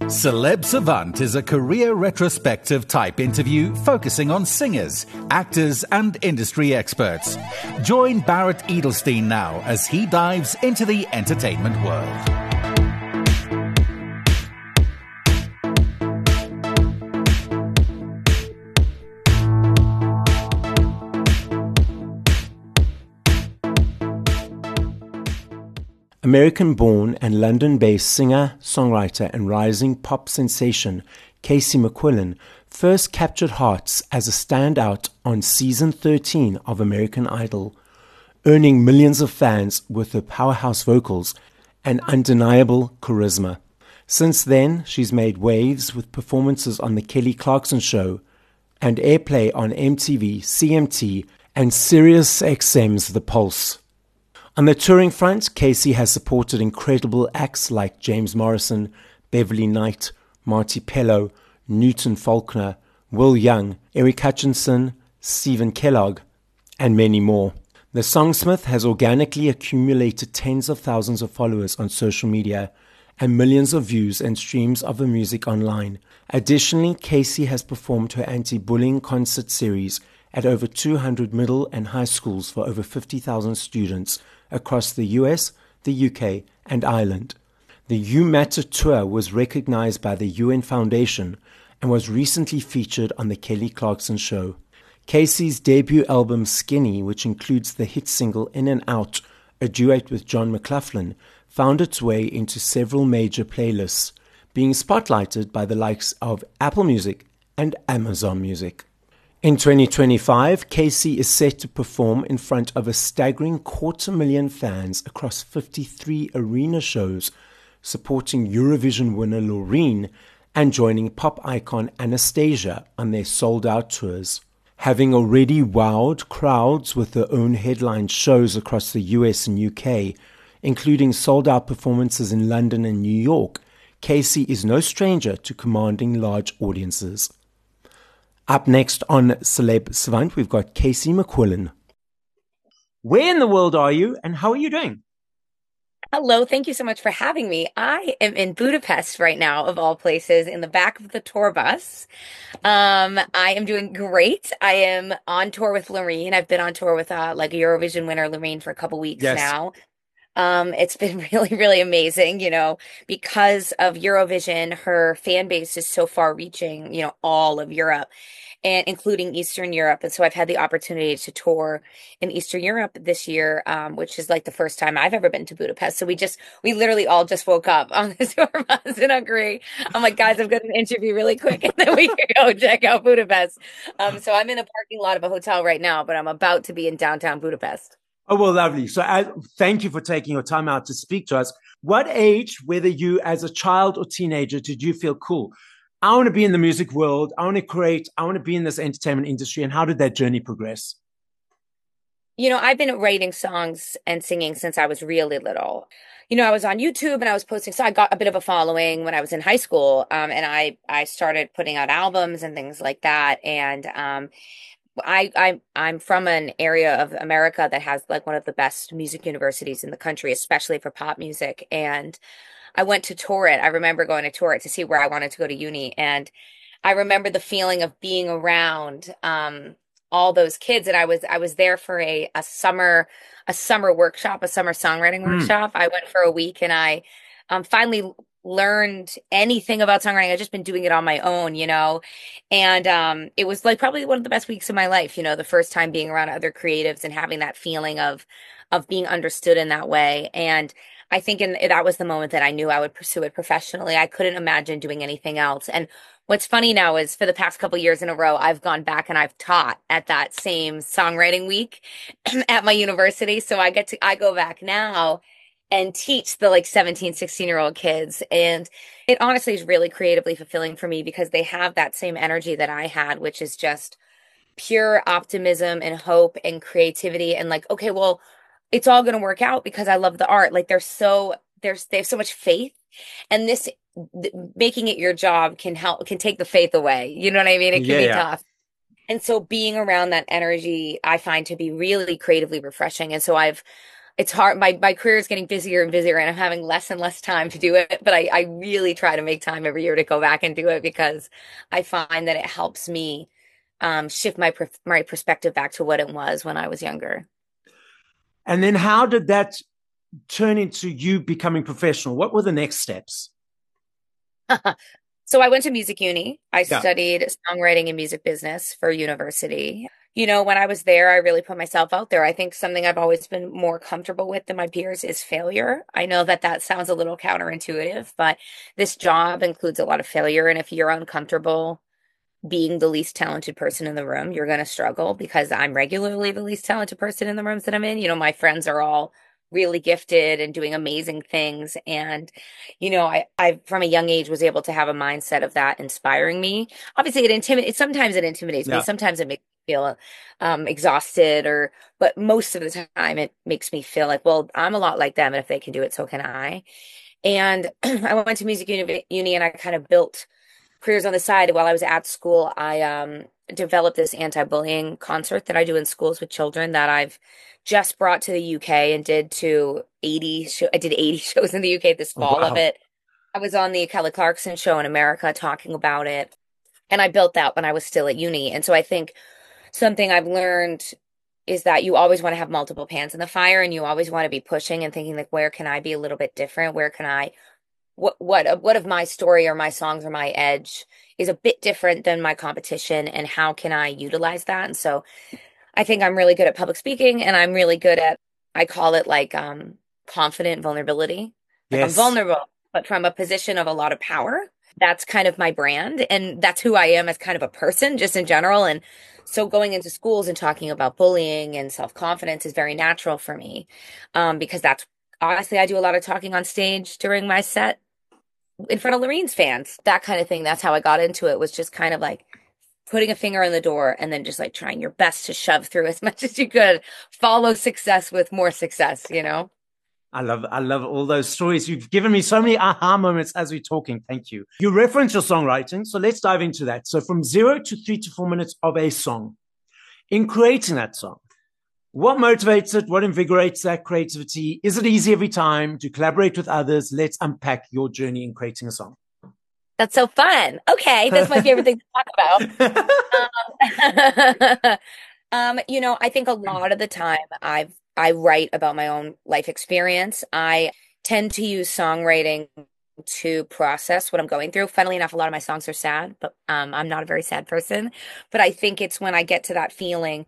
Celeb Savant is a career retrospective type interview focusing on singers, actors, and industry experts. Join Barrett Edelstein now as he dives into the entertainment world. American-born and London-based singer, songwriter and rising pop sensation Casey McQuillan first captured hearts as a standout on season 13 of American Idol, earning millions of fans with her powerhouse vocals and undeniable charisma. Since then, she's made waves with performances on The Kelly Clarkson Show and airplay on MTV, CMT and SiriusXM's The Pulse. On the touring front, Casey has supported incredible acts like James Morrison, Beverly Knight, Marty Pellow, Newton Faulkner, Will Young, Eric Hutchinson, Stephen Kellogg, and many more. The songsmith has organically accumulated tens of thousands of followers on social media and millions of views and streams of her music online. Additionally, Casey has performed her anti-bullying concert series at over 200 middle and high schools for over 50,000 students across the US, the UK, and Ireland. The You Matter tour was recognized by the UN Foundation and was recently featured on The Kelly Clarkson Show. Casey's debut album Skinny, which includes the hit single In and Out, a duet with John McLaughlin, found its way into several major playlists, being spotlighted by the likes of Apple Music and Amazon Music. In 2025, Casey is set to perform in front of a staggering 250,000 fans across 53 arena shows, supporting Eurovision winner Loreen and joining pop icon Anastasia on their sold-out tours. Having already wowed crowds with her own headline shows across the US and UK, including sold-out performances in London and New York, Casey is no stranger to commanding large audiences. Up next on Celeb Savant, we've got Casey McQuillan. Where in the world are you and how are you doing? Hello, thank you so much for having me. I am in Budapest right now, of all places, in the back of the tour bus. I am doing great. I am on tour with Loreen. I've been on tour with like a Eurovision winner, Loreen, for a couple weeks now. It's been really, really amazing, because of Eurovision, her fan base is so far reaching, all of Europe and including Eastern Europe. And so I've had the opportunity to tour in Eastern Europe this year, which is like the first time I've ever been to Budapest. So we literally all just woke up on the tour bus and agree. I'm like, guys, I've got an interview really quick and then we can go check out Budapest. So I'm in a parking lot of a hotel right now, but I'm about to be in downtown Budapest. Oh, well, lovely. So thank you for taking your time out to speak to us. What age, whether you as a child or teenager, did you feel cool? I want to be in the music world. I want to create. I want to be in this entertainment industry. And how did that journey progress? I've been writing songs and singing since I was really little. I was on YouTube and I was posting. So I got a bit of a following when I was in high school. And I started putting out albums and things like that. And I'm from an area of America that has like one of the best music universities in the country, especially for pop music. And I went to tour it. I remember going to tour it to see where I wanted to go to uni. And I remember the feeling of being around all those kids. And I was there for a summer workshop, a summer songwriting workshop. I went for a week and I finally learned anything about songwriting. I've just been doing it on my own, and it was like probably one of the best weeks of my life, the first time being around other creatives and having that feeling of being understood in that way. And I think that was the moment that I knew I would pursue it professionally. I couldn't imagine doing anything else. And what's funny now is for the past couple of years in a row, I've gone back and I've taught at that same songwriting week at my university. So I go back now and teach the 17, 16-year-old kids. And it honestly is really creatively fulfilling for me because they have that same energy that I had, which is just pure optimism and hope and creativity. And okay, well, it's all going to work out because I love the art. They have so much faith, and making it your job can take the faith away. You know what I mean? It can be tough. And so being around that energy, I find to be really creatively refreshing. And so I've it's hard. My career is getting busier and busier, and I'm having less and less time to do it. But I really try to make time every year to go back and do it because I find that it helps me shift my perspective back to what it was when I was younger. And then how did that turn into you becoming professional? What were the next steps? So I went to music uni. I Yeah. studied songwriting and music business for university. When I was there, I really put myself out there. I think something I've always been more comfortable with than my peers is failure. I know that that sounds a little counterintuitive, but this job includes a lot of failure. And if you're uncomfortable being the least talented person in the room, you're going to struggle because I'm regularly the least talented person in the rooms that I'm in. My friends are all really gifted and doing amazing things. And, I from a young age was able to have a mindset of that inspiring me. Obviously sometimes it intimidates me. Yeah. Sometimes it makes me feel exhausted but most of the time it makes me feel like, well, I'm a lot like them. And if they can do it, so can I. And I went to music uni and I kind of built careers on the side. While I was at school, I developed this anti-bullying concert that I do in schools with children that I've just brought to the UK and I did 80 shows in the UK this fall of Wow. it. I was on the Kelly Clarkson show in America talking about it. And I built that when I was still at uni. And so I think something I've learned is that you always want to have multiple pans in the fire and you always want to be pushing and thinking like, where can I be a little bit different? Where can I what of my story or my songs or my edge is a bit different than my competition, and how can I utilize that? And so I think I'm really good at public speaking, and I'm really good at, I call it like confident vulnerability. Like I'm Yes. vulnerable, but from a position of a lot of power. That's kind of my brand, and that's who I am as kind of a person, just in general. And so going into schools and talking about bullying and self-confidence is very natural for me, because that's honestly, I do a lot of talking on stage during my set in front of Lorene's fans, that kind of thing. That's how I got into it, was just kind of like putting a finger in the door and then just like trying your best to shove through as much as you could, follow success with more success. I love all those stories. You've given me so many aha moments as we're talking. Thank you. You reference your songwriting, so let's dive into that. So from 0 to 3 to 4 minutes of a song, in creating that song, what motivates it? What invigorates that creativity? Is it easy every time? Do you collaborate with others? Let's unpack your journey in creating a song. That's so fun. Okay, that's my favorite thing to talk about. I think a lot of the time I write about my own life experience. I tend to use songwriting to process what I'm going through. Funnily enough, a lot of my songs are sad, but I'm not a very sad person. But I think it's when I get to that feeling,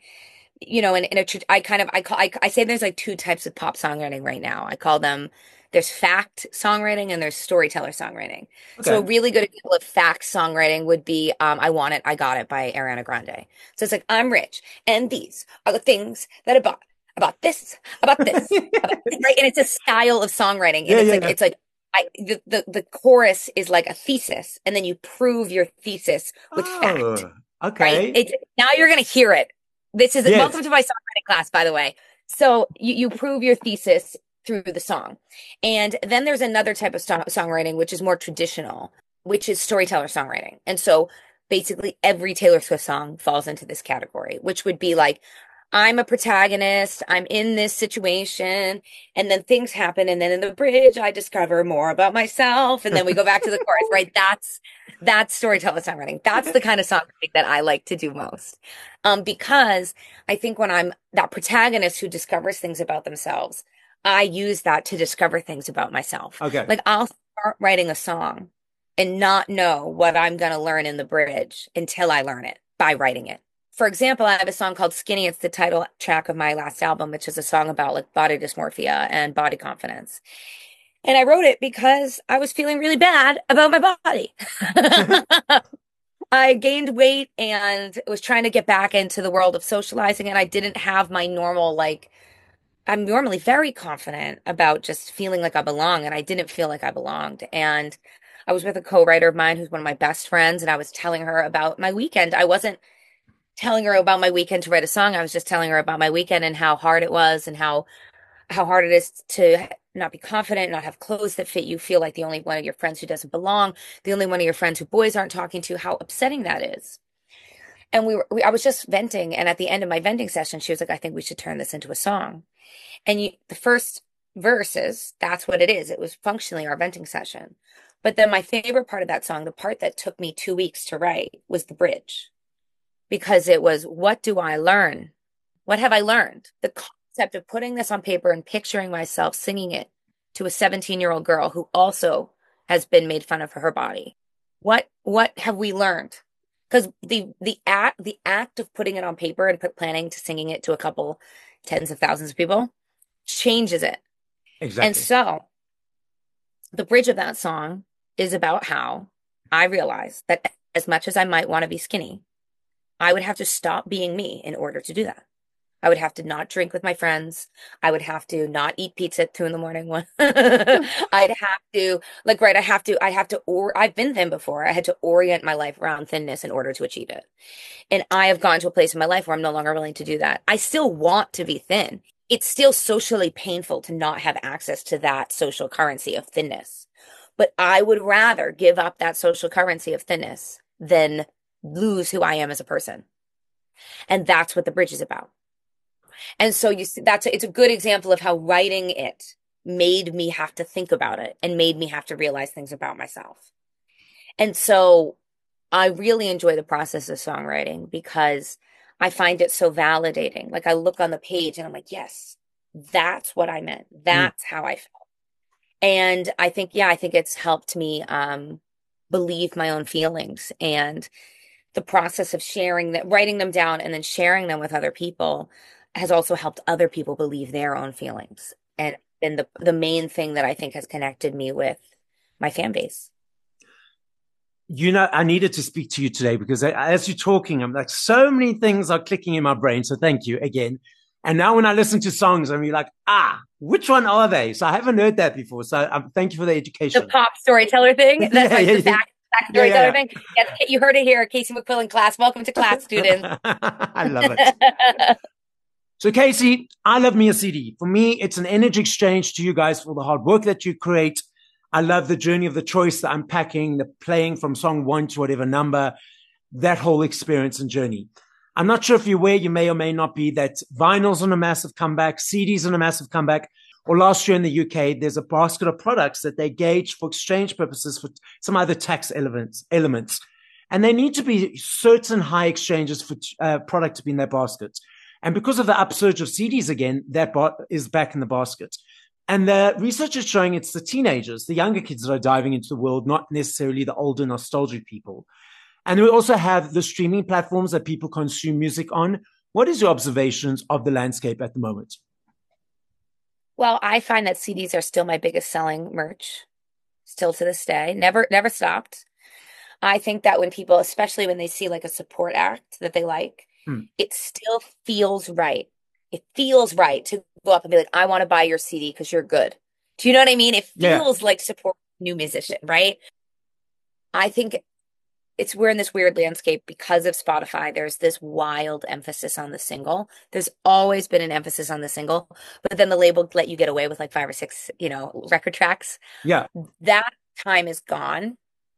I say there's like two types of pop songwriting right now. I call them, there's fact songwriting and there's storyteller songwriting. So a Okay. really good example of fact songwriting would be I Want It, I Got It by Ariana Grande. So it's like, I'm rich and these are the things that I bought, about this, right? And it's a style of songwriting. And Yeah, it's yeah, like, yeah. the chorus is like a thesis, and then you prove your thesis with fact, Oh, right? okay. It's now you're going to hear it. This is Yes. welcome to my songwriting class, by the way. So you prove your thesis through the song. And then there's another type of songwriting, which is more traditional, which is storyteller songwriting. And so basically every Taylor Swift song falls into this category, which would be like, I'm a protagonist, I'm in this situation, and then things happen, and then in the bridge I discover more about myself, and then we go back to the chorus, right? That's storyteller songwriting. That's the kind of songwriting that I like to do most. Because I think when I'm that protagonist who discovers things about themselves, I use that to discover things about myself. Okay. Like I'll start writing a song and not know what I'm going to learn in the bridge until I learn it by writing it. For example, I have a song called Skinny. It's the title track of my last album, which is a song about like body dysmorphia and body confidence. And I wrote it because I was feeling really bad about my body. I gained weight and was trying to get back into the world of socializing, and I didn't have my normal, like, I'm normally very confident about just feeling like I belong, and I didn't feel like I belonged. And I was with a co-writer of mine who's one of my best friends, and I was telling her about my weekend. I wasn't telling her about my weekend to write a song. I was just telling her about my weekend and how hard it was, and how hard it is to not be confident, not have clothes that fit you, feel like the only one of your friends who doesn't belong, the only one of your friends who boys aren't talking to, how upsetting that is. And I was just venting. And at the end of my venting session, she was like, I think we should turn this into a song. And the first verses, that's what it is. It was functionally our venting session. But then my favorite part of that song, the part that took me 2 weeks to write, was the bridge, because it was, what do I learn? What have I learned? The concept of putting this on paper and picturing myself singing it to a 17-year-old girl who also has been made fun of for her body. What have we learned? Because the act of putting it on paper and planning to singing it to a couple tens of thousands of people changes it. Exactly. And so the bridge of that song is about how I realized that as much as I might want to be skinny, I would have to stop being me in order to do that. I would have to not drink with my friends. I would have to not eat pizza at 2 a.m. I'd have to, like, right, I've been thin before. I had to orient my life around thinness in order to achieve it. And I have gone to a place in my life where I'm no longer willing to do that. I still want to be thin. It's still socially painful to not have access to that social currency of thinness. But I would rather give up that social currency of thinness than lose who I am as a person. And that's what the bridge is about. And so you see, it's a good example of how writing it made me have to think about it and made me have to realize things about myself. And so I really enjoy the process of songwriting because I find it so validating. Like, I look on the page and I'm like, yes, that's what I meant. That's how I felt. And I think it's helped me believe my own feelings, and the process of writing them down and then sharing them with other people has also helped other people believe their own feelings. And the main thing that I think has connected me with my fan base. You know, I needed to speak to you today because as you're talking, I'm like, so many things are clicking in my brain. So thank you again. And now when I listen to songs, I'm like, which one are they? So I haven't heard that before. So thank you for the education. The pop storyteller thing. That's the fact storyteller thing. Yes, you heard it here. Casey McQuillan class. Welcome to class, students. I love it. So Casey, I love me a CD. For me, it's an energy exchange to you guys for the hard work that you create. I love the journey of the choice, the unpacking, the playing from song 1 to whatever number, that whole experience and journey. I'm not sure if you're aware, you may or may not be, that vinyl's on a massive comeback, CDs on a massive comeback, or last year in the UK, there's a basket of products that they gauge for exchange purposes for some other tax elements. And there need to be certain high exchanges for product to be in their baskets. And because of the upsurge of CDs again, that is back in the basket. And the research is showing it's the teenagers, the younger kids that are diving into the world, not necessarily the older nostalgic people. And we also have the streaming platforms that people consume music on. What is your observations of the landscape at the moment? Well, I find that CDs are still my biggest selling merch, still to this day. Never stopped. I think that when people, especially when they see like a support act that they like, it still feels right. It feels right to go up and be like, I want to buy your CD because you're good. Do you know what I mean? It feels like support a new musician, right? I think we're in this weird landscape because of Spotify. There's this wild emphasis on the single. There's always been an emphasis on the single, but then the label let you get away with like 5 or 6, record tracks. Yeah. That time is gone.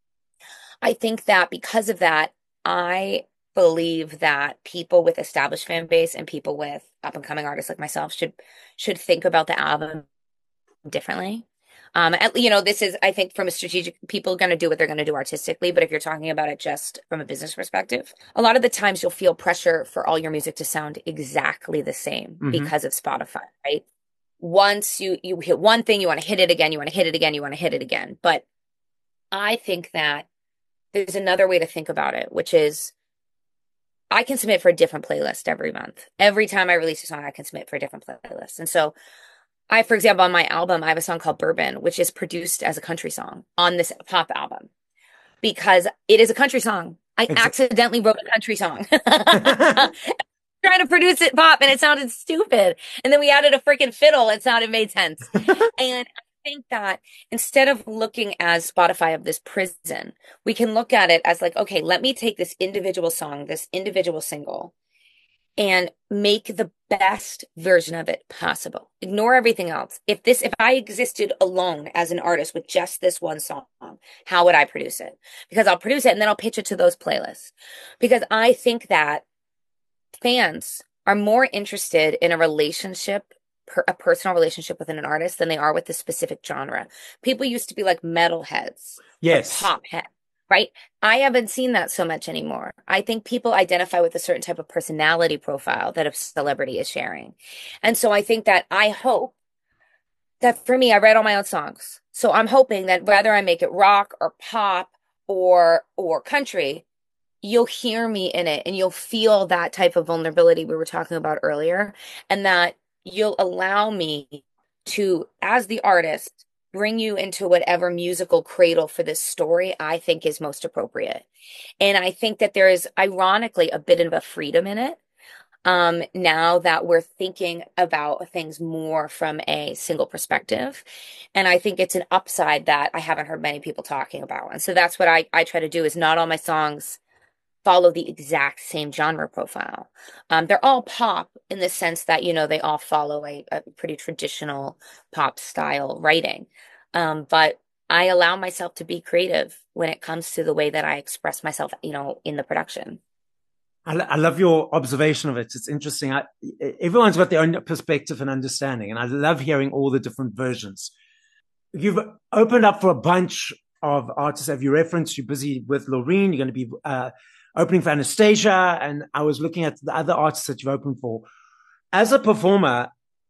I think that because of that, I believe that people with established fan base and people with up and coming artists like myself should think about the album differently. This is, I think, from a strategic, people are going to do what they're going to do artistically. But if you're talking about it just from a business perspective, a lot of the times you'll feel pressure for all your music to sound exactly the same because of Spotify, right? Once you hit one thing, you want to hit it again, you want to hit it again, you want to hit it again. But I think that there's another way to think about it, which is I can submit for a different playlist every month. Every time I release a song, I can submit for a different playlist. And so for example, on my album, I have a song called Bourbon, which is produced as a country song on this pop album because it is a country song. I accidentally wrote a country song. Trying to produce it pop and it sounded stupid. And then we added a freaking fiddle. It made sense. And I think that instead of looking as Spotify of this prison, we can look at it as like, okay, let me take this individual song, this individual single, and make the best version of it possible. Ignore everything else. If I existed alone as an artist with just this one song, how would I produce it? Because I'll produce it and then I'll pitch it to those playlists. Because I think that fans are more interested in a relationship, a personal relationship with an artist than they are with the specific genre. People used to be like metalheads, Yes. pop heads, right? I haven't seen that so much anymore. I think people identify with a certain type of personality profile that a celebrity is sharing. And so I think that I hope that for me, I write all my own songs. So I'm hoping that whether I make it rock or pop or country, you'll hear me in it and you'll feel that type of vulnerability we were talking about earlier, and that you'll allow me to, as the artist, bring you into whatever musical cradle for this story I think is most appropriate. And I think that there is ironically a bit of a freedom in it. Now that we're thinking about things more from a single perspective. And I think it's an upside that I haven't heard many people talking about. And so that's what I try to do, is not all my songs follow the exact same genre profile. They're all pop in the sense that, they all follow a pretty traditional pop style writing. But I allow myself to be creative when it comes to the way that I express myself, in the production. I love your observation of it. It's interesting. Everyone's got their own perspective and understanding, and I love hearing all the different versions. You've opened up for a bunch of artists. Have you referenced you're busy with Loreen? You're going to be opening for Anastasia, and I was looking at the other artists that you've opened for. As a performer,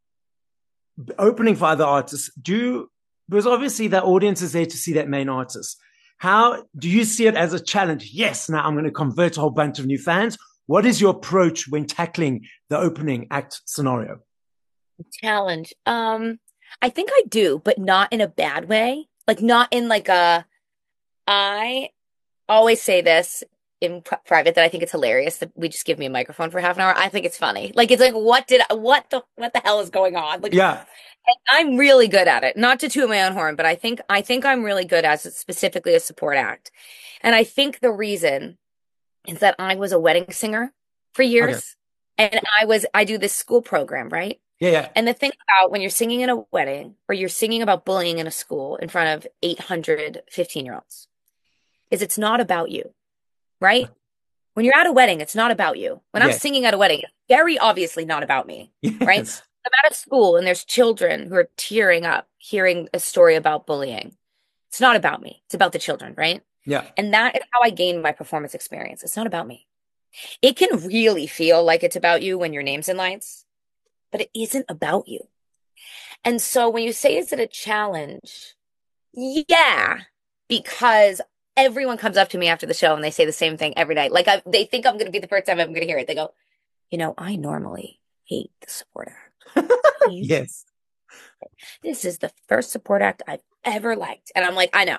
opening for other artists, because obviously the audience is there to see that main artist. How do you see it as a challenge? Yes, now I'm going to convert a whole bunch of new fans. What is your approach when tackling the opening act scenario? Challenge. I think I do, but not in a bad way. Like not in like I always say this in private that I think it's hilarious that we just give me a microphone for half an hour. I think it's funny. Like it's like what the hell is going on? Like Yeah. I'm really good at it. Not to toot my own horn, but I think I'm really good as specifically a support act. And I think the reason is that I was a wedding singer for years. Okay. And I do this school program, right? Yeah. And the thing about when you're singing in a wedding or you're singing about bullying in a school in front of 800 15-year-olds is it's not about you, right? When you're at a wedding, it's not about you. When I'm singing at a wedding, it's very obviously not about me, right? I'm at a school and there's children who are tearing up hearing a story about bullying. It's not about me. It's about the children, right? Yeah. And that is how I gained my performance experience. It's not about me. It can really feel like it's about you when your name's in lights, but it isn't about you. And so when you say, is it a challenge? Yeah, because everyone comes up to me after the show and they say the same thing every night. Like they think I'm going to be the first time I'm going to hear it. They go, I normally hate the support act. Yes. This is the first support act I've ever liked. And I'm like, I know.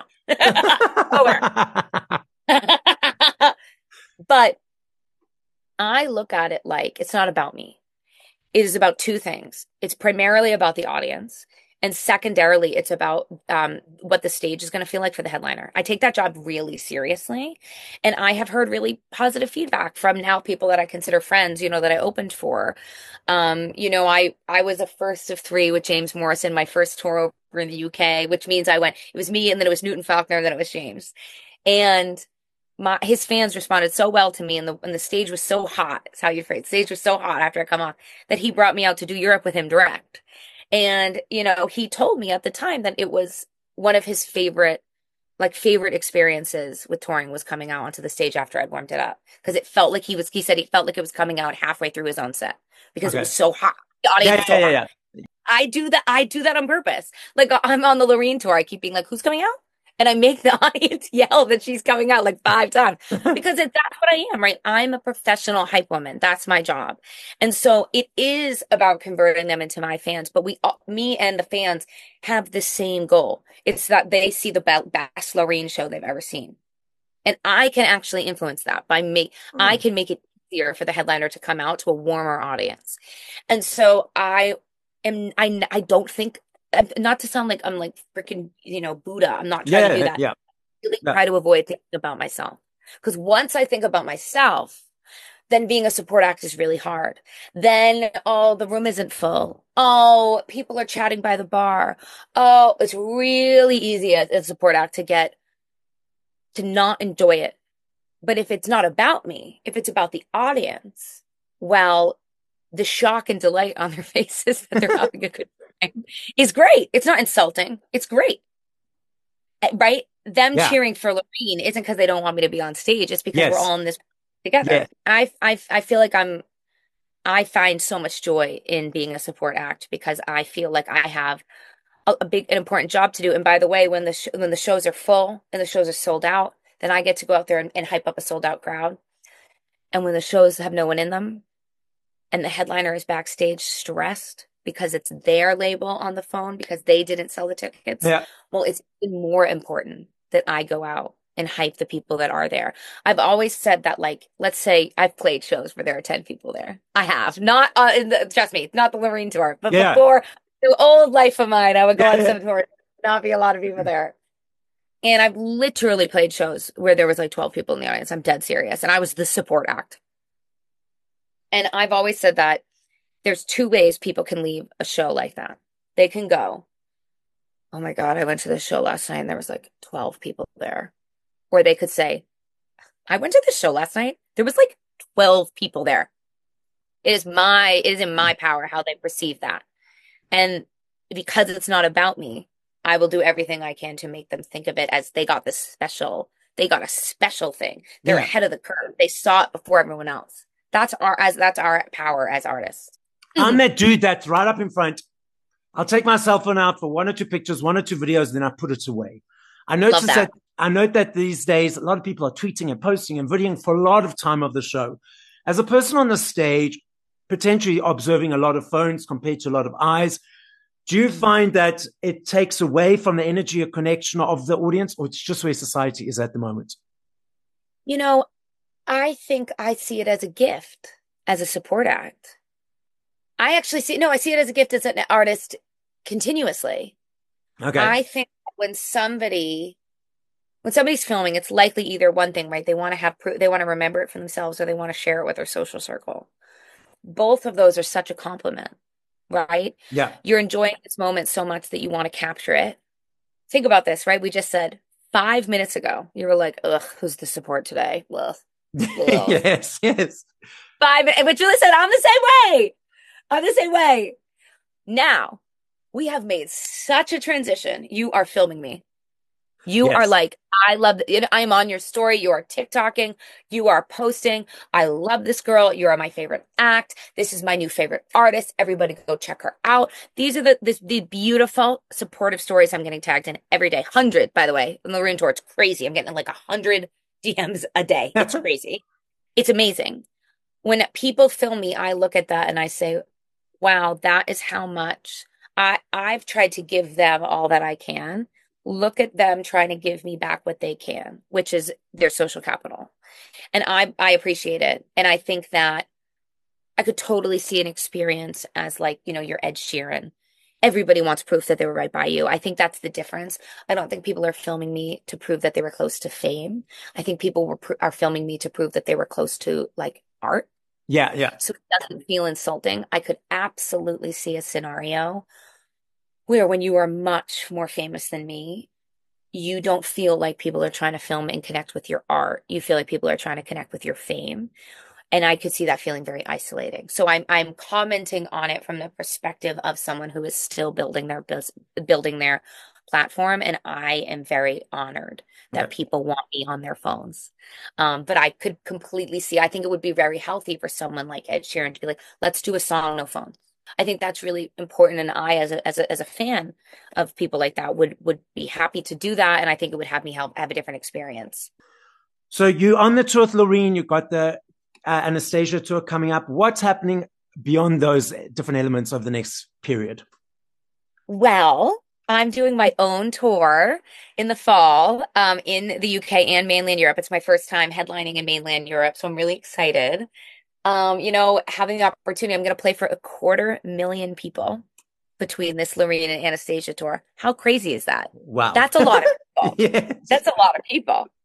But I look at it like it's not about me. It is about two things. It's primarily about the audience. And secondarily, it's about what the stage is going to feel like for the headliner. I take that job really seriously. And I have heard really positive feedback from now people that I consider friends, that I opened for. I was a first of three with James Morrison, my first tour over in the UK, which means it was me and then it was Newton Faulkner and then it was James. And his fans responded so well to me and the stage was so hot. That's how you phrase it. The stage was so hot after I come off that he brought me out to do Europe with him direct. And, he told me at the time that it was one of his favorite experiences with touring was coming out onto the stage after I'd warmed it up. Because it felt like he said he felt like it was coming out halfway through his own set because it was so hot. The audience was so hot. Yeah. I do that on purpose. Like I'm on the Loreen tour. I keep being like, who's coming out? And I make the audience yell that she's coming out like 5 times because that's what I am, right? I'm a professional hype woman. That's my job. And so it is about converting them into my fans, but me and the fans have the same goal. It's that they see the best Loreen show they've ever seen. And I can actually influence that I can make it easier for the headliner to come out to a warmer audience. And so I don't think, not to sound like I'm like freaking, Buddha. I'm not trying to do that. I really try to avoid thinking about myself. Because once I think about myself, then being a support act is really hard. Then, oh, the room isn't full. Oh, people are chatting by the bar. Oh, it's really easy as a support act to not enjoy it. But if it's not about me, if it's about the audience, well, the shock and delight on their faces that they're having a good time is great. It's not insulting. It's great. Right? Them cheering for Loreen isn't because they don't want me to be on stage. It's because we're all in this together. Yeah. I feel like I find so much joy in being a support act because I feel like I have a big and important job to do. And by the way, when the shows are full and the shows are sold out, then I get to go out there and hype up a sold out crowd. And when the shows have no one in them and the headliner is backstage stressed because it's their label on the phone because they didn't sell the tickets, well, it's even more important that I go out and hype the people that are there. I've always said that, like, let's say I've played shows where there are 10 people there. I have. Not, trust me, not the Loreen tour, but before the old life of mine, I would go on some tours, not be a lot of people there. And I've literally played shows where there was like 12 people in the audience. I'm dead serious. And I was the support act. And I've always said that there's two ways people can leave a show like that. They can go, oh my God, I went to this show last night and there was like 12 people there. Or they could say, I went to this show last night. There was like 12 people there. It is in my power how they perceive that. And because it's not about me, I will do everything I can to make them think of it as they got a special thing. They're ahead of the curve. They saw it before everyone else. That's our power as artists. I'm that dude that's right up in front. I'll take my cell phone out for 1 or 2 pictures, 1 or 2 videos, then I put it away. I note that these days, a lot of people are tweeting and posting and videoing for a lot of time of the show. As a person on the stage, potentially observing a lot of phones compared to a lot of eyes, do you find that it takes away from the energy or connection of the audience, or it's just where society is at the moment? You know, I think I see it as a gift, as a support act. I see it as a gift as an artist continuously. Okay. I think when somebody's filming, it's likely either one thing, right? They want to have proof, they want to remember it for themselves, or they want to share it with their social circle. Both of those are such a compliment, right? Yeah. You're enjoying this moment so much that you want to capture it. Think about this, right? We just said 5 minutes ago, you were like, ugh, who's the support today? Ugh. Yes. 5 minutes, but Julie said, I'm the same way. Now, we have made such a transition. You are filming me. You are like, I love it. I'm on your story. You are TikToking. You are posting. I love this girl. You are my favorite act. This is my new favorite artist. Everybody go check her out. These are the beautiful supportive stories I'm getting tagged in every day. 100, by the way. On the Loreen tour, it's crazy. I'm getting like 100 DMs a day. It's crazy. It's amazing. When people film me, I look at that and I say, wow, that is how much I've tried to give them all that I can. Look at them trying to give me back what they can, which is their social capital. And I appreciate it. And I think that I could totally see an experience as like, your Ed Sheeran. Everybody wants proof that they were right by you. I think that's the difference. I don't think people are filming me to prove that they were close to fame. I think people are filming me to prove that they were close to like art. Yeah. So it doesn't feel insulting. I could absolutely see a scenario where when you are much more famous than me, you don't feel like people are trying to film and connect with your art. You feel like people are trying to connect with your fame. And I could see that feeling very isolating. So I'm commenting on it from the perspective of someone who is still building their platform. And I am very honored that people want me on their phones. But I could completely see, I think it would be very healthy for someone like Ed Sheeran to be like, let's do a song, no phones. I think that's really important. And I, as a fan of people like that, would be happy to do that. And I think it would have me have a different experience. So you on the tour with Loreen, you've got the Anastasia tour coming up. What's happening beyond those different elements of the next period? Well, I'm doing my own tour in the fall in the UK and mainland Europe. It's my first time headlining in mainland Europe, so I'm really excited. Having the opportunity, I'm going to play for 250,000 people between this Loreen and Anastasia tour. How crazy is that? Wow. That's a lot of people. Yes. That's a lot of people.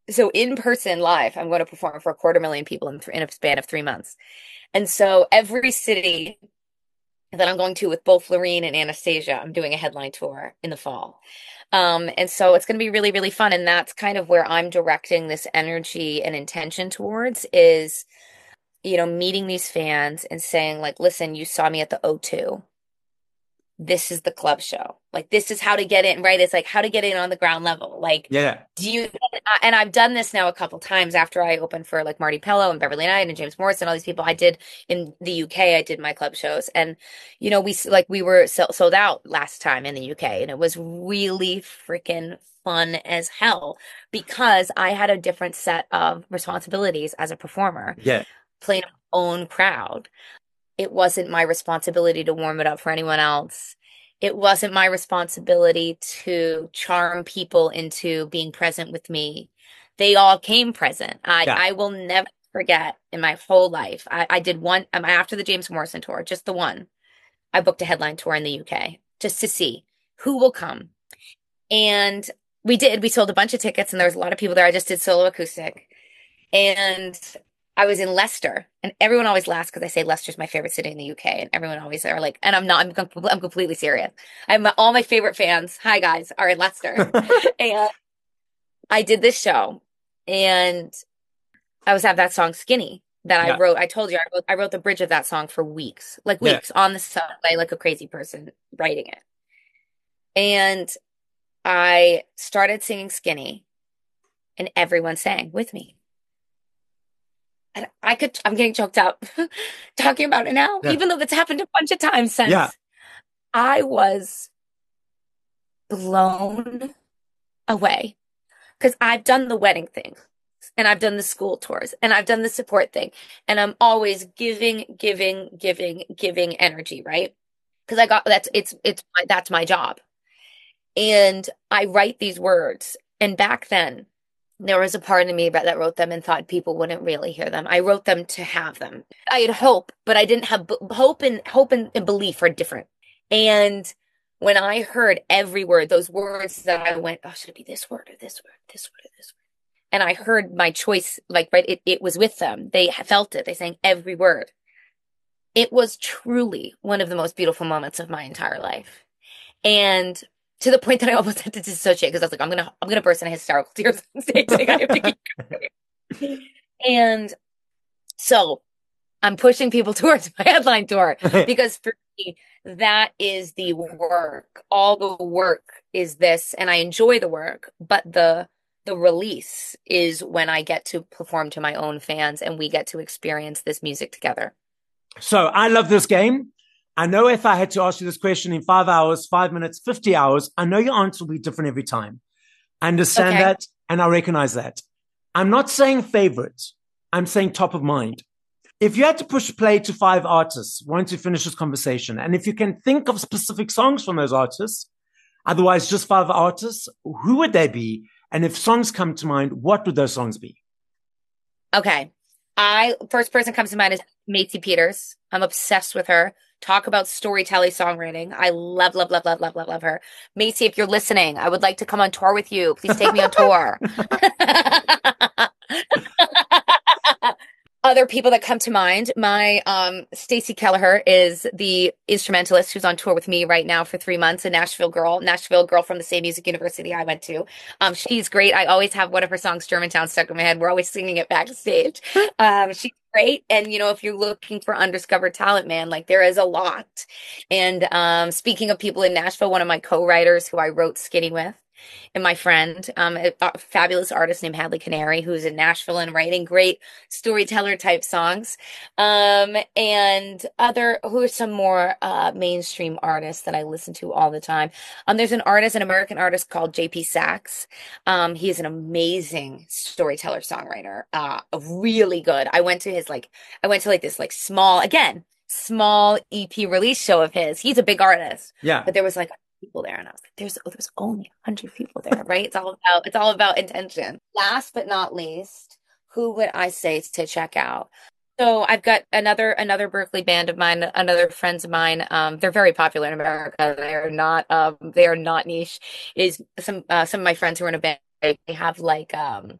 So in person live, I'm going to perform for 250,000 people in a span of 3 months. And so every city that I'm going to with both Lorene and Anastasia, I'm doing a headline tour in the fall. And so it's going to be really, really fun. And that's kind of where I'm directing this energy and intention towards is, meeting these fans and saying like, listen, you saw me at the O2. This is the club show. Like, this is how to get in, right? It's like how to get in on the ground level. Like, Yeah. and I've done this now a couple times after I opened for like Marty Pello and Beverly Knight and James Morrison, all these people. I did in the UK, I did my club shows. And, we were sold out last time in the UK. And it was really freaking fun as hell because I had a different set of responsibilities as a performer, Yeah. playing my own crowd. It wasn't my responsibility to warm it up for anyone else. It wasn't my responsibility to charm people into being present with me. They all came present. Yeah. I will never forget in my whole life. I did one after the James Morrison tour, just the one. I booked a headline tour in the UK just to see who will come. And we did. We sold a bunch of tickets and there was a lot of people there. I just did solo acoustic. And I was in Leicester, and everyone always laughs because I say Leicester's my favorite city in the UK, and everyone always are like, and I'm not, I'm completely serious. All my favorite fans, hi guys, are in Leicester. And I did this show, and I have that song Skinny that I wrote. I told you I wrote the bridge of that song for weeks, like weeks on the subway, like a crazy person writing it. And I started singing Skinny, and everyone sang with me. And I'm getting choked up talking about it now, even though that's happened a bunch of times since. Yeah. I was blown away because I've done the wedding thing and I've done the school tours and I've done the support thing. And I'm always giving energy, right? Because that's my job. And I write these words. And back then, there was a part of me that wrote them and thought people wouldn't really hear them. I wrote them to have them. I had hope, but I didn't have hope and belief are different. And when I heard every word, those words that I went, oh, should it be this word or this word, this word or this word? And I heard my choice, like, right, it was with them. They felt it. They sang every word. It was truly one of the most beautiful moments of my entire life. And to the point that I almost had to dissociate because I was like, I'm gonna burst into hysterical tears on stage. Like, I have to keep and so I'm pushing people towards my headline tour because for me, that is the work. All the work is this, and I enjoy the work, but the release is when I get to perform to my own fans and we get to experience this music together. So I love this game. I know if I had to ask you this question in 5 hours, 5 minutes, 50 hours, I know your answer will be different every time. I understand that, and I recognize that. I'm not saying favorite. I'm saying top of mind. If you had to push play to 5 artists, once you finish this conversation, and if you can think of specific songs from those artists, otherwise just 5 artists, who would they be? And if songs come to mind, what would those songs be? Okay. First person comes to mind is Macy Peters. I'm obsessed with her. Talk about storytelling, songwriting. I love her. Macy, if you're listening, I would like to come on tour with you. Please take me on tour. Other people that come to mind, my Stacey Kelleher is the instrumentalist who's on tour with me right now for 3 months, a Nashville girl from the same music university I went to. She's great. I always have one of her songs, Germantown, stuck in my head. We're always singing it backstage. She's great. And, if you're looking for undiscovered talent, man, like there is a lot. And speaking of people in Nashville, one of my co-writers who I wrote Skinny with, and my friend, a fabulous artist named Hadley Canary, who's in Nashville and writing great storyteller type songs. And who are some more mainstream artists that I listen to all the time. There's an American artist called JP Sachs. He is an amazing storyteller songwriter, really good. I went to this small EP release show of his. He's a big artist. Yeah. But there was people there, and I was like, there's only 100 people there, right? It's all about intention. Last but not least, who would I say to check out? So I've got another Berkeley band of mine, another friends of mine. They're very popular in America. They are not niche. Is some of my friends who are in a band, they have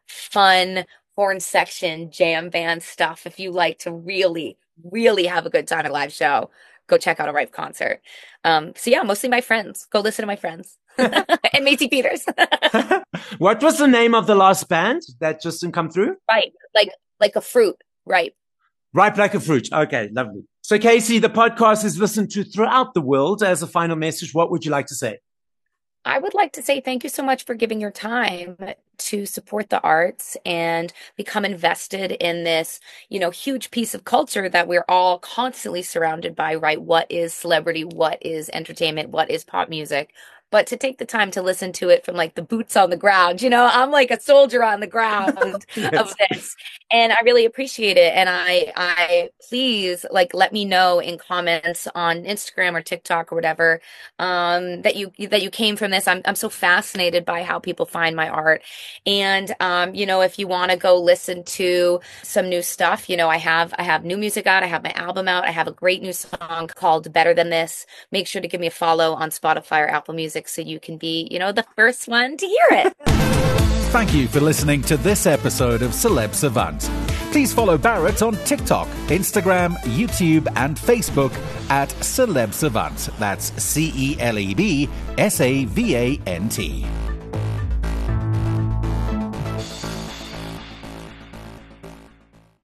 fun horn section jam band stuff. If you like to really, really have a good time at a live show, go check out a Ripe concert. So yeah, mostly my friends. Go listen to my friends. And Macy Peters. What was the name of the last band that just didn't come through? Right. Like a fruit. Ripe. Ripe like a fruit. Okay, lovely. So Casey, the podcast is listened to throughout the world. As a final message, what would you like to say? I would like to say thank you so much for giving your time to support the arts and become invested in this, huge piece of culture that we're all constantly surrounded by, right? What is celebrity? What is entertainment? What is pop music? But to take the time to listen to it from like the boots on the ground, I'm like a soldier on the ground Yes. of this. And I really appreciate it. And I please let me know in comments on Instagram or TikTok or whatever, that you came from this. I'm so fascinated by how people find my art. And, if you want to go listen to some new stuff, I have new music out. I have my album out. I have a great new song called Better Than This. Make sure to give me a follow on Spotify or Apple Music so you can be, the first one to hear it. Thank you for listening to this episode of Celeb Savant. Please follow Barrett on TikTok, Instagram, YouTube, and Facebook at Celeb Savant. That's CelebSavant.